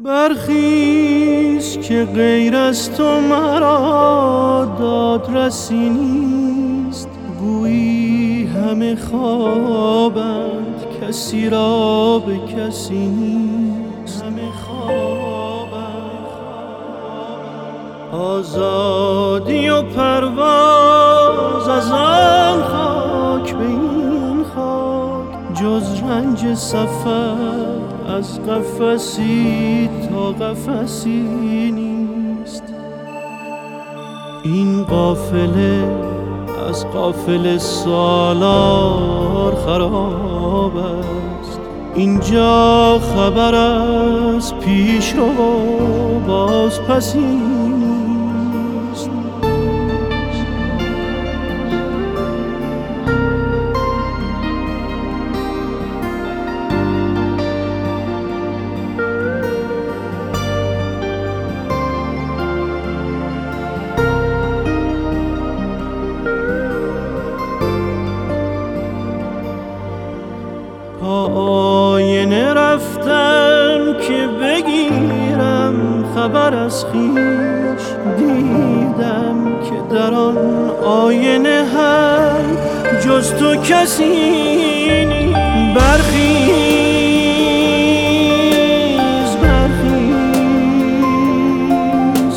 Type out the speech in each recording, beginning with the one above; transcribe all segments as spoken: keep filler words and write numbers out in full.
برخیز که غیر از تو مرا دادرسی نیست. گویی همه خوابند کسی را به کسی نیست. همه خوابند آزادی و پرواز از آن خاک به این خاک، جز رنج سفر از قفسی تا قفسی نیست. این قافله از قافله سالار خراب است. اینجا خبر از پیش رو باز پسی نیست. آینه رفتم که بگیرم خبر از خویش. دیدم که در آن آینه هم جز تو کسی نیست. برخیز برخیز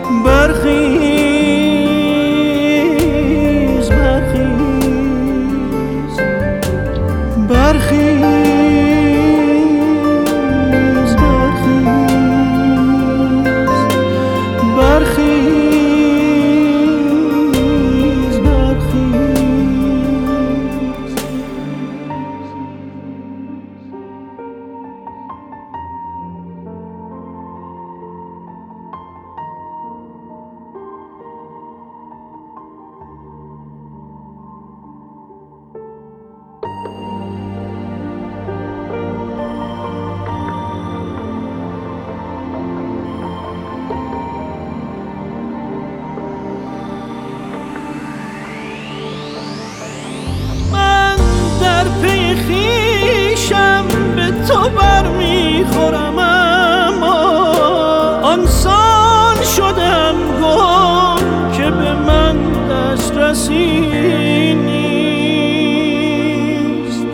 برخیز برخیز برخیز خویشم به تو بر میخورم، اما آنسان شدم گم که به من دسترسی نیست.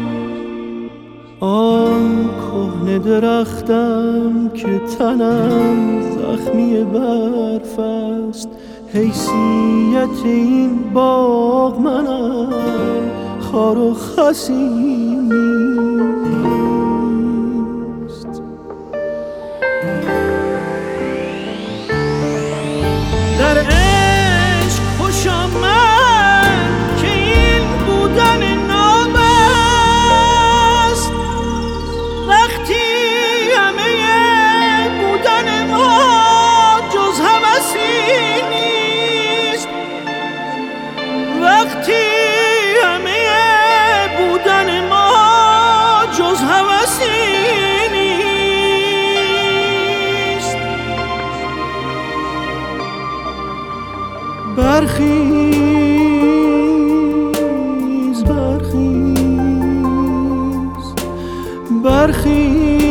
آن کهنه درختم که تنم زخمی برف است. حیثیت این باغ منم، خار و خسی نیست. در عشق خوش آمد که این بودن ناب است. وقتی همه بودن ما جز هوسی نیست. وقتی برخیز برخیز برخیز